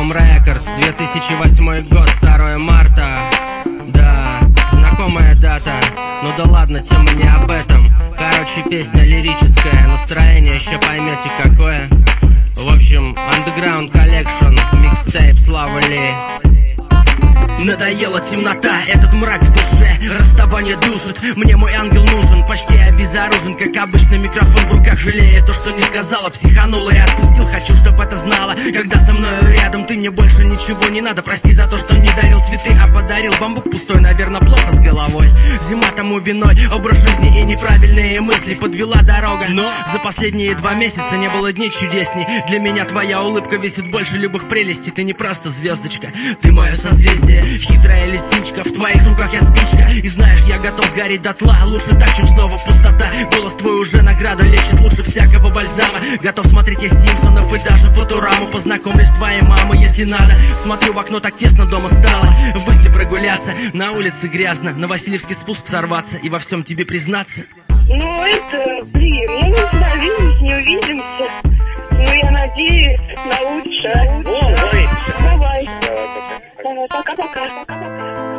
Home Records, 2008 год, 2 марта. Да, знакомая дата. Ну да ладно, тема не об этом. Короче, песня лирическая, настроение еще поймете какое. В общем, Underground Collection, микстейп Славы Ли. Надоела темнота, этот мрак в душе, расставание душит, мне мой ангел нужен, почти обезоружен, как обычно, микрофон в руках, жалея то, что не сказала, психанула и отпустил, хочу, чтоб это знала, когда со мною рядом, ты мне больше ничего не надо, прости за то, что не дарил цветы, а подарил бамбук пустой, наверное, плохо с головой, зима тому виной, образ жизни и неправильные мысли, подвела дорога, но за последние 2 месяца не было дней чудесней, для меня твоя улыбка весит больше любых прелестей, ты не просто звездочка, ты мое созвездие. Хитрая лисичка, в твоих руках я спичка. И знаешь, я готов сгореть дотла. Лучше так, чем снова пустота. Голос твой уже награда, лечит лучше всякого бальзама. Готов смотреть я Симпсонов и даже Футураму. Познакомлюсь с твоей мамой, если надо. Смотрю в окно, так тесно дома стало. Выйти прогуляться, на улице грязно. На Васильевский спуск сорваться и во всем тебе признаться. Ну это, блин, ну не знаю, видимся, не увидимся. Ну я надеюсь на лучшее. Давай. Давай. Давай, пока-пока.